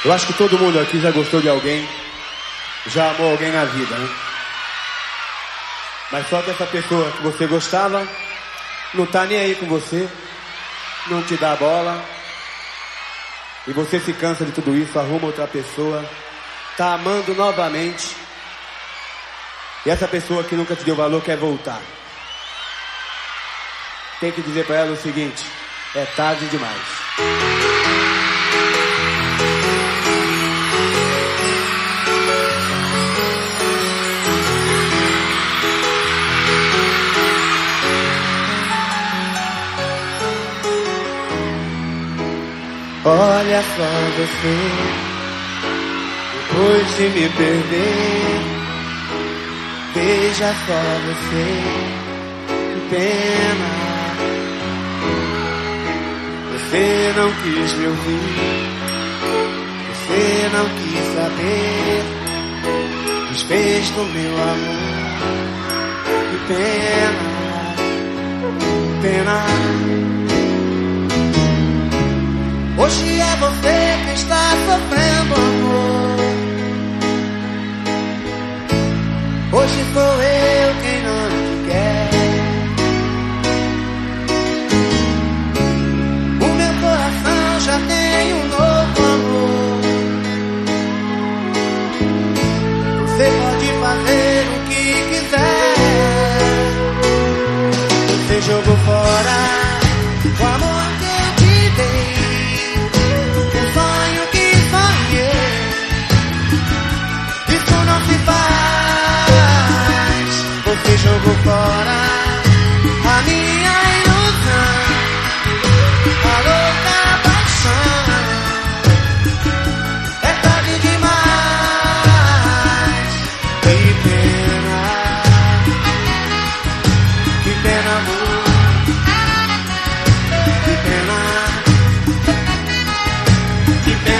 Eu acho que todo mundo aqui já gostou de alguém, já amou alguém na vida, né? Mas só que essa pessoa que você gostava não tá nem aí com você, não te dá bola, e você se cansa de tudo isso, arruma outra pessoa, tá amando novamente, e essa pessoa que nunca te deu valor quer voltar. Tem que dizer pra ela o seguinte: é tarde demais. Olha só você, depois de me perder, veja só você, que pena. Você não quis me ouvir, você não quis saber, desfez do meu amor, que pena, que pena. Hoje é você que está sofrendo, amor. Hoje sou eu quem não te quer. O meu coração já tem um novo amor. Você pode fazer o que quiser. Você jogou fora o amor que eu te dei. Você jogou fora a minha ilusão, a louca paixão. É tarde demais, que pena, amor, que pena, que pena.